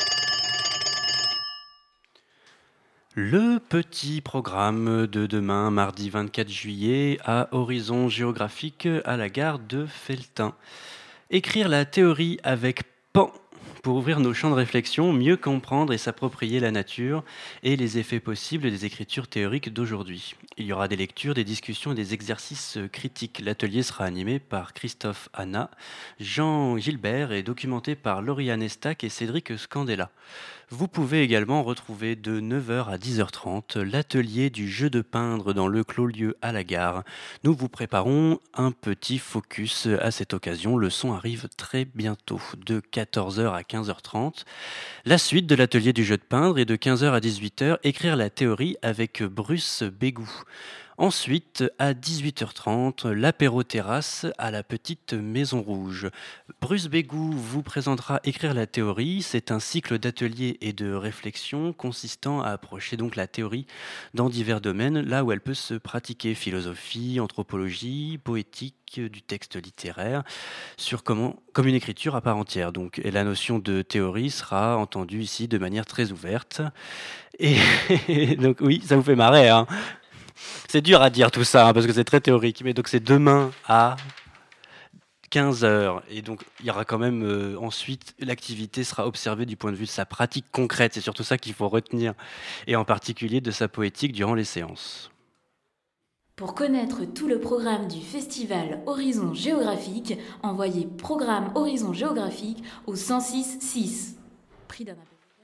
Le petit programme de demain, mardi vingt-quatre juillet, à Horizon Géographique à la gare de Felletin. Écrire la théorie avec Pan pour ouvrir nos champs de réflexion, mieux comprendre et s'approprier la nature et les effets possibles des écritures théoriques d'aujourd'hui. Il y aura des lectures, des discussions et des exercices critiques. L'atelier sera animé par Christophe Hanna, Jean Gilbert et documenté par Lauriane Estac et Cédric Scandella. Vous pouvez également retrouver de neuf heures à dix heures trente l'atelier du jeu de peindre dans le clos-lieu à la gare. Nous vous préparons un petit focus à cette occasion. Le son arrive très bientôt, de quatorze heures à quinze heures trente. La suite de l'atelier du jeu de peindre est de quinze heures à dix-huit heures, écrire la théorie avec Bruce Bégou. Ensuite, à dix-huit heures trente, l'apéro terrasse à la petite Maison Rouge. Bruce Bégou vous présentera Écrire la théorie. C'est un cycle d'ateliers et de réflexions consistant à approcher donc la théorie dans divers domaines, là où elle peut se pratiquer, philosophie, anthropologie, poétique, du texte littéraire, sur comment, comme une écriture à part entière. Donc, et la notion de théorie sera entendue ici de manière très ouverte. Et donc oui, ça vous fait marrer, hein. C'est dur à dire tout ça, hein, parce que c'est très théorique, mais donc c'est demain à quinze heures, et donc il y aura quand même euh, ensuite, l'activité sera observée du point de vue de sa pratique concrète, c'est surtout ça qu'il faut retenir, et en particulier de sa poétique durant les séances. Pour connaître tout le programme du festival Horizon Géographique, envoyez Programme Horizon Géographique au cent six six. Prix d'un appel.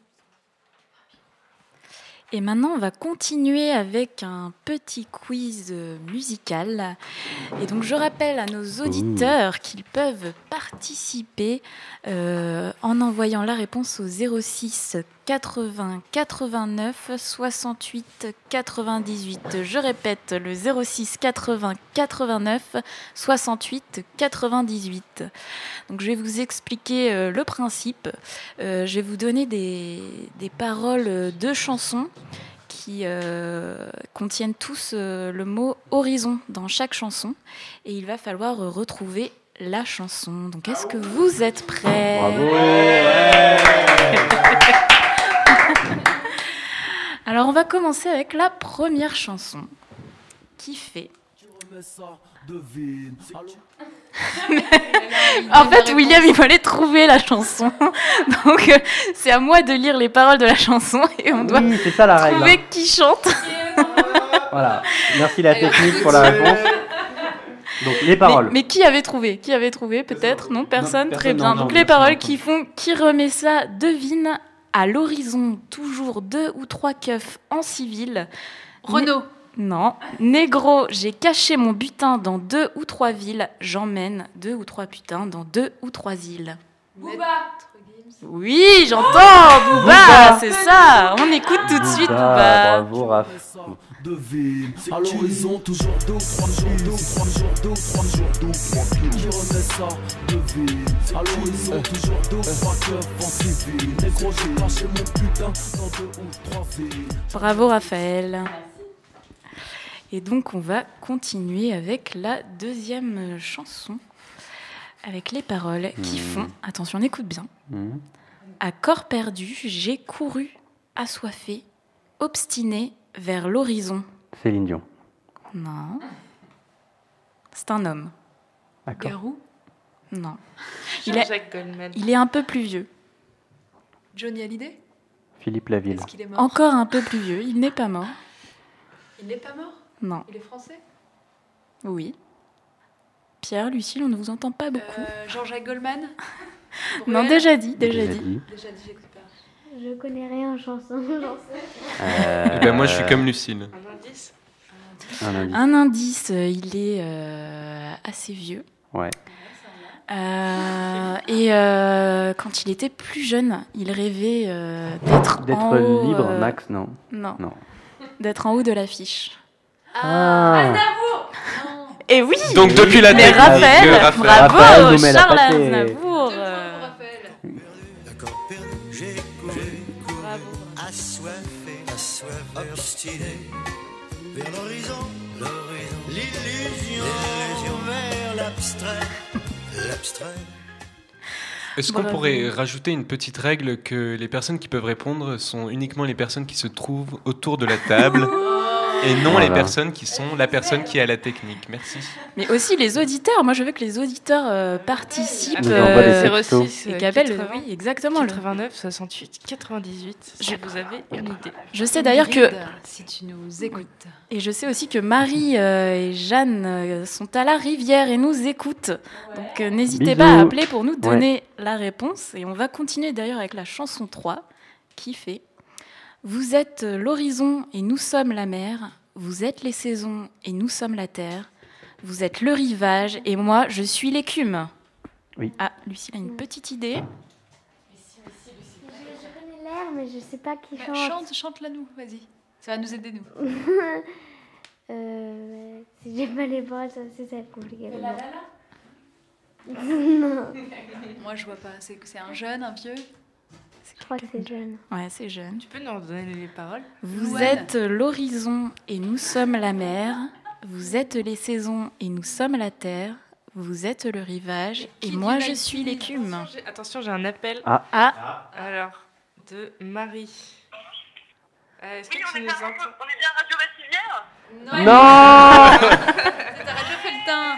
Et maintenant, on va continuer avec un petit quiz musical. Et donc, je rappelle à nos auditeurs qu'ils peuvent participer euh, en envoyant la réponse au zéro six quatre-vingts quatre-vingt-neuf soixante-huit quatre-vingt-dix-huit. Je répète, le zéro six quatre-vingts quatre-vingt-neuf soixante-huit quatre-vingt-dix-huit. Donc, je vais vous expliquer euh, le principe. Euh, je vais vous donner des, des paroles de chansons qui euh, contiennent tous euh, le mot horizon dans chaque chanson. Et il va falloir euh, retrouver la chanson. Donc, est-ce que vous êtes prêts ? Bravo. Ouais. Alors, on va commencer avec la première chanson qui fait... En fait, William, il fallait trouver la chanson. Donc, euh, c'est à moi de lire les paroles de la chanson et on doit oui, c'est ça, la trouver règle, hein. Qui chante. Voilà, merci la technique pour la réponse. Donc, les paroles. Mais, mais qui avait trouvé Qui avait trouvé Peut-être Non, personne, non, Très personne, bien. non, Donc, non, les personne, paroles non. qui font « Qui remet ça devine à l'horizon, toujours deux ou trois keufs en civil. » Renaud. Non. Négro, j'ai caché mon butin dans deux ou trois villes. J'emmène deux ou trois putains dans deux ou trois îles. Booba. Oui, j'entends Booba, Booba. c'est ça. On écoute tout de suite Booba. Bravo, Raph. Devine, à l'horizon, toujours deux, trois jours, deux, trois jours, deux, trois jours, deux, trois jours. Qui remet ça, devine, à l'horizon, toujours deux, trois keufs en civil. Négro, j'ai caché mon putain dans deux ou trois villes. Bravo Raphaël. Et donc on va continuer avec la deuxième chanson, avec les paroles qui font, attention, on écoute bien. Mmh. À corps perdu, j'ai couru, assoiffé, obstiné, vers l'horizon. Céline Dion. Non. C'est un homme. D'accord. Garou. Non. Il est, Jean-Jacques Goldman. il est un peu plus vieux. Johnny Hallyday. Philippe Laville. Est-ce qu'il est mort ? Encore un peu plus vieux. Il n'est pas mort. Il n'est pas mort ? Non. Il est français ? Oui. Pierre, Lucille, on ne vous entend pas beaucoup. Euh, Jean-Jacques Goldman. Non, Bruel. déjà dit, déjà, Déjà dit. dit. Déjà dit, j'écoute pas. Je connais rien en chanson, j'en sais. Euh, Eh ben, moi, je suis comme Lucille. Un indice. Un indice. Un indice, euh, il est euh, assez vieux. Ouais. Euh, et euh, quand il était plus jeune, il rêvait euh, d'être D'être en haut, libre, euh, Max, non. Non. Non. D'être en haut de l'affiche. Ah. Et oui. Donc, depuis la Mais technique, Raphaël, euh, Raphaël. bravo, Raphaël nous met la Charles pâtée. Aznavour. euh, D'accord, perdu, j'ai couru, assoiffé, assoiffé, obstiné, vers l'horizon, l'horizon, l'illusion, l'illusion, vers l'abstrait, l'abstrait. Est-ce qu'on Bravo. pourrait rajouter une petite règle que les personnes qui peuvent répondre sont uniquement les personnes qui se trouvent autour de la table et non Voilà. les personnes qui sont la personne qui a la technique. Merci. Mais aussi les auditeurs. Moi, je veux que les auditeurs euh, participent. Nous envoient des euh, textos. et qu'appellent, quatre-vingts, oui, exactement. le- quatre-vingt-neuf, soixante-huit, quatre-vingt-dix-huit. Si vous avez une idée. Je sais d'ailleurs que... Ingrid, si tu nous écoutes. Et je sais aussi que Marie euh, et Jeanne euh, sont à la rivière et nous écoutent. Donc euh, n'hésitez Bisous. pas à appeler pour nous donner la réponse. Et on va continuer d'ailleurs avec la chanson trois qui fait « Vous êtes l'horizon et nous sommes la mer. Vous êtes les saisons et nous sommes la terre. Vous êtes le rivage et moi je suis l'écume. » Oui. Ah, Lucille a une petite idée. Je connais l'air, mais je sais pas qui Bah, chante. chante, chante-la nous, vas-y. Ça va nous aider, nous. Euh, si j'ai pas les bras, ça c'est ça compliqué. La la la Non. Moi, je vois pas. C'est c'est un jeune, un vieux? Je crois que c'est jeune. Ouais, c'est jeune. Tu peux nous redonner les paroles? Vous Louane. êtes l'horizon et nous sommes la mer. Vous êtes les saisons et nous sommes la terre. Vous êtes le rivage et moi je suis l'écume. Attention, j'ai- Attention, j'ai un appel. Ah. Ah. Alors, de Marie. Euh, Est-ce que tu nous entends? On est bien Radio Vassilière? Non. C'est à Radio Felletin.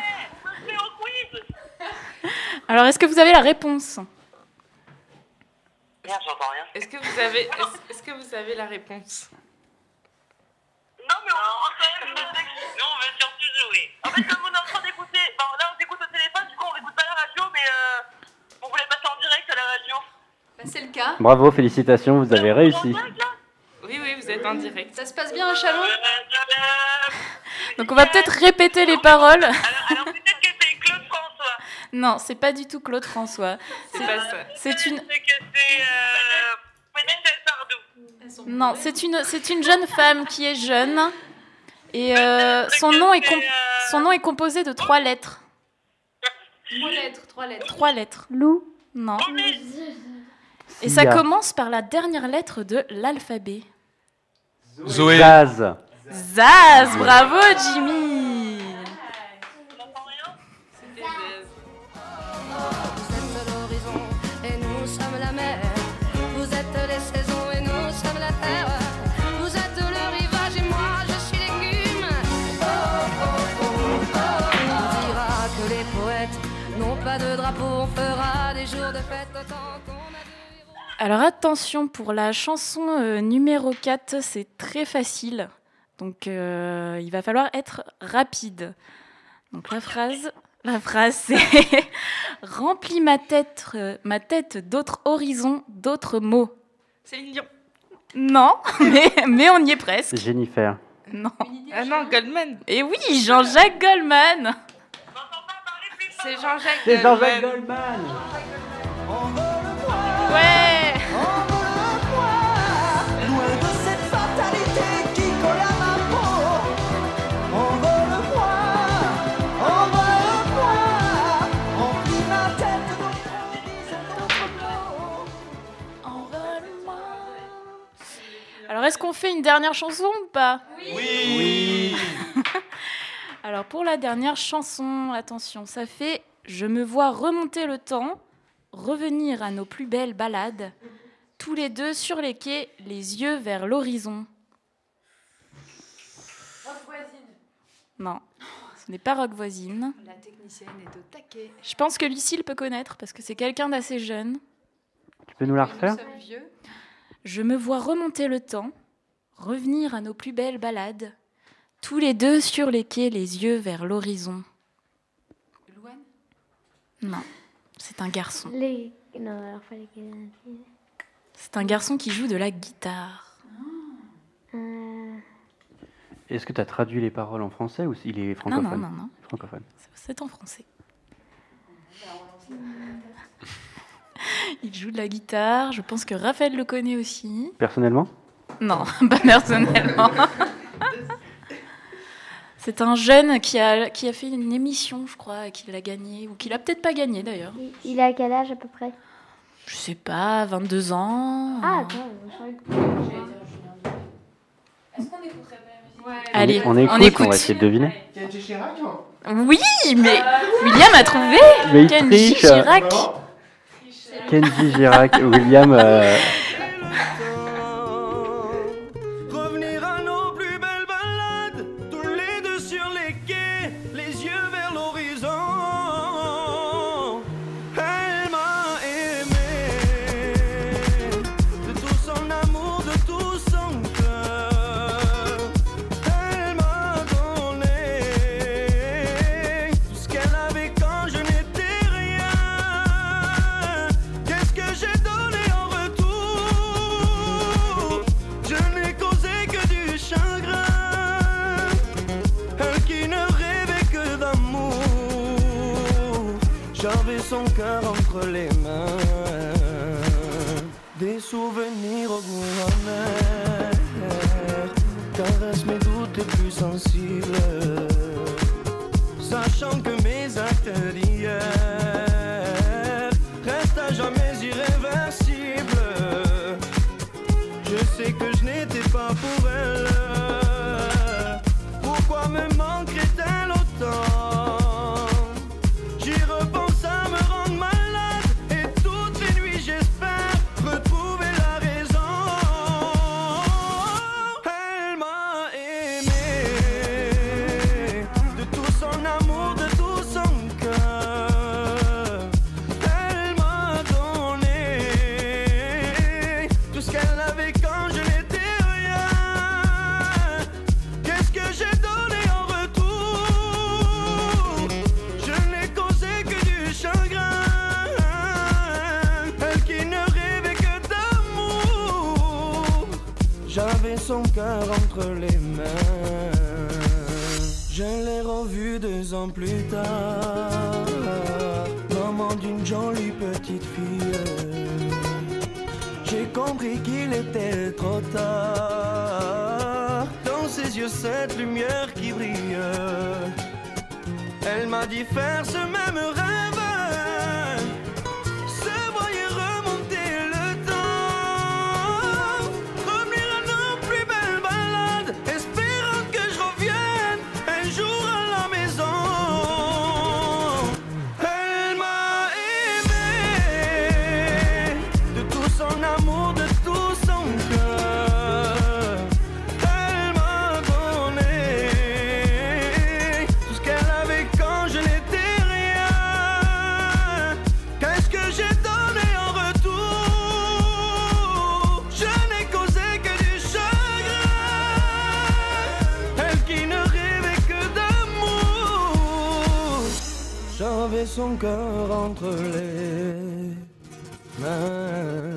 Alors, est-ce que vous avez la réponse? Merde, j'entends rien. Est-ce que vous avez, est-ce, est-ce que vous avez la réponse? Non, mais on va quand même. Non, on va surtout jouer. En fait, comme on est en train d'écouter, enfin, là on écoute au téléphone, du coup on n'écoute pas la radio, mais euh, on voulait passer en direct à la radio. Bah, c'est le cas. Bravo, félicitations, vous avez réussi. Oui, oui, vous êtes en direct. Ça se passe bien à Chalon? Donc, on va peut-être répéter les paroles. Alors peut-être que c'est Claude François. Non, c'est pas du tout Claude François. C'est pas ça. C'est une. C'est que c'est euh, Michel Sardou. Non, c'est une, c'est une jeune femme qui est jeune. Et euh, son, nom est com- son nom est composé de trois lettres. Trois lettres, trois lettres. Trois lettres. Lou? Non. Et ça commence par la dernière lettre de l'alphabet. Zoé. Zaz. Zaz, bravo Jimmy. Vous êtes l'horizon et nous sommes la mer. Vous êtes les saisons et nous sommes la terre. Vous êtes le rivage et moi je suis l'écume. Oh, oh, oh, oh. On dira que les poètes n'ont pas de drapeau. On fera des jours de fête autant qu'on a de... Alors attention, pour la chanson euh, numéro quatre, c'est très facile. Donc euh, il va falloir être rapide. Donc la phrase, la phrase c'est « Remplis ma tête, euh, ma tête d'autres horizons, d'autres mots. » Céline Dion. Non, mais, mais on y est presque. C'est Jennifer. Non. Ah non, Goldman. Et oui, Jean-Jacques Goldman. C'est Jean-Jacques C'est Jean-Jacques Goldman. Ouais. Loin de cette fatalité qui colle à ma peau. Envole-moi, envole-moi. Remplis ma tête d'autres mots. Envole-moi. Alors, est-ce qu'on fait une dernière chanson ou pas? Oui. Alors, pour la dernière chanson, attention, ça fait « Je me vois remonter le temps, revenir à nos plus belles balades, tous les deux sur les quais, les yeux vers l'horizon. » Rock voisine. Non, ce n'est pas Rock voisine. La technicienne est au taquet. Je pense que Lucille peut connaître parce que c'est quelqu'un d'assez jeune. Tu peux nous la refaire? Nous sommes vieux. Je me vois remonter le temps, revenir à nos plus belles balades, tous les deux sur les quais, les yeux vers l'horizon. Louane? Non, c'est un garçon. Les... Non, alors fallait que... C'est un garçon qui joue de la guitare. Euh... Est-ce que tu as traduit les paroles en français ou il est francophone? Non, non, non, non. Francophone. C'est en français. Il joue de la guitare. Je pense que Raphaël le connaît aussi. Personnellement? Non, pas personnellement. C'est un jeune qui a, qui a fait une émission, je crois, et qui l'a gagnée, ou qui l'a peut-être pas gagnée d'ailleurs. Il, il a quel âge à peu près? Je sais pas, vingt-deux ans. Ah, attends, je crois que... Est-ce qu'on écouterait pas la musique? Allez, on, écoute, on écoute. On va essayer de deviner. Kenji Chirac? Oui, mais William a trouvé. Mais il Kenji triche. Chirac. Kenji Girac, William. Euh... Revenir à nos plus belles balades, tous les deux sur les quais, les yeux vers l'horizon. Elle m'a aimé de tout son amour, de tout son cœur. Elle m'a donné tout ce qu'elle avait quand je n'étais rien. Qu'est-ce que j'ai donné en retour? Je n'ai causé que du chagrin. Elle qui ne rêvait que d'amour. J'avais son cœur entre les mains. Des souvenirs au goût amer. Caresse mes doutes t'es plus sensible, sachant que mes actes d'hier restent à jamais irréversibles. Je sais que je n'étais pas pour elle. Pourquoi me manquerait-elle autant? J'y repense, ça me rend malade. Et toutes les nuits j'espère retrouver la raison. Elle m'a aimé de tout son amour, de tout son cœur. Elle m'a donné tout ce qu'elle avait quand je n'étais rien. Qu'est-ce que j'ai donné en retour? Je n'ai causé que du chagrin. Elle qui ne rêvait que d'amour. J'avais son cœur entre les mains. Je l'ai revu deux ans plus tard, maman d'une jolie petite fille. J'ai compris qu'il était trop tard. Dans ses yeux cette lumière qui brille. Elle m'a dit faire ce même rêve, se voyait remonter le temps, revenir à nos plus belles balades, espérant que je revienne un jour à la maison. Elle m'a aimé de tout son amour, de tout son cœur. Elle m'a donné tout ce qu'elle avait quand je n'étais rien. Qu'est-ce que j'ai donné en retour? Je n'ai causé que du chagrin. Elle qui ne rêvait que d'amour. J'avais son cœur entre les mains.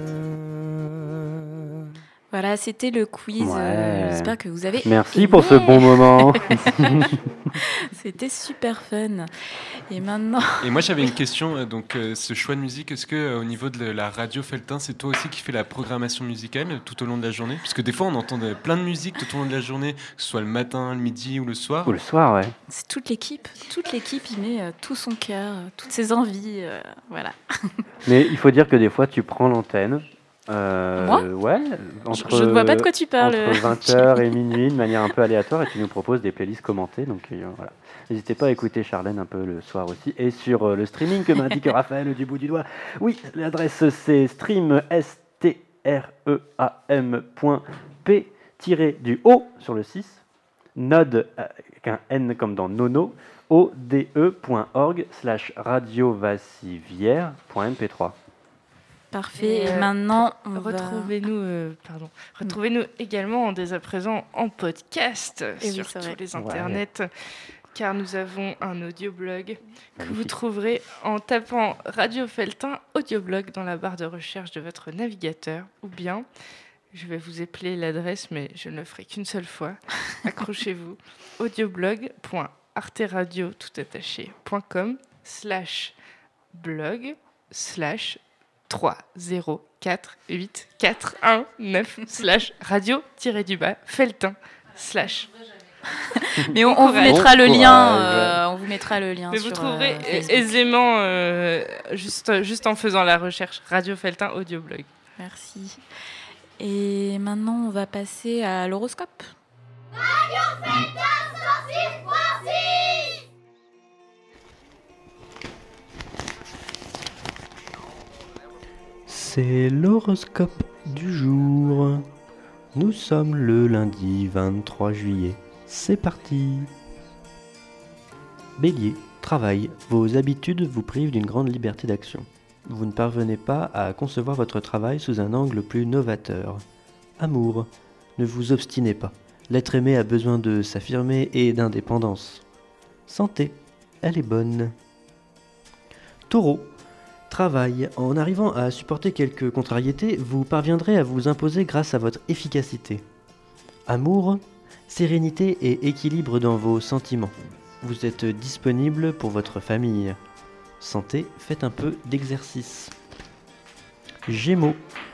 Voilà, c'était le quiz. Ouais. Euh, J'espère que vous avez Merci aimé. pour ce bon moment. C'était super fun. Et maintenant. Et moi j'avais une question, euh, donc euh, ce choix de musique, est-ce que euh, au niveau de la radio Felletin, c'est toi aussi qui fais la programmation musicale euh, tout au long de la journée? Parce que des fois on entend de- plein de musique tout au long de la journée, que ce soit le matin, le midi ou le soir. Ou le soir, ouais. C'est toute l'équipe. Toute l'équipe y met euh, tout son cœur, euh, toutes ses envies. euh, voilà. Mais il faut dire que des fois, tu prends l'antenne. Euh, Moi Ouais. Entre, je ne vois pas de quoi tu parles. Entre vingt heures et minuit, de manière un peu aléatoire, et tu nous proposes des playlists commentées. Donc euh, voilà. N'hésitez pas à écouter Charlène un peu le soir aussi. Et sur euh, le streaming que m'indique Raphaël du bout du doigt. Oui, l'adresse c'est stream, S T R E A M point P du haut sur le six, node avec un N comme dans nono, O D E point org slash radiovassivière.mp3. Parfait. Et euh, maintenant, on va- retrouvez-nous, euh, pardon, retrouvez-nous également dès à présent en podcast Et oui, sur c'est tous vrai. les Ouais. internets, car nous avons un audioblog que vous Magnifique. trouverez en tapant Radio Felletin audioblog dans la barre de recherche de votre navigateur, ou bien, je vais vous épeler l'adresse, mais je ne le ferai qu'une seule fois. Accrochez-vous. audioblog.arteradio tout attaché point com slash blog slash trois zéro quatre huit quatre un neuf slash radio tiré du bas Felletin slash. Mais on, on vous mettra le lien. euh, on vous mettra le lien. Mais sur, vous trouverez euh, Facebook. aisément euh, juste, juste en faisant la recherche Radio Felletin audioblog. Merci. Et maintenant, on va passer à l'horoscope. Radio Felletin cent six point six. C'est l'horoscope du jour. Nous sommes le lundi vingt-trois juillet. C'est parti. Bélier, travail. Vos habitudes vous privent d'une grande liberté d'action. Vous ne parvenez pas à concevoir votre travail sous un angle plus novateur. Amour, ne vous obstinez pas. L'être aimé a besoin de s'affirmer et d'indépendance. Santé, elle est bonne. Taureau, travail. En arrivant à supporter quelques contrariétés, vous parviendrez à vous imposer grâce à votre efficacité. Amour, sérénité et équilibre dans vos sentiments. Vous êtes disponible pour votre famille. Santé, faites un peu d'exercice. Gémeaux,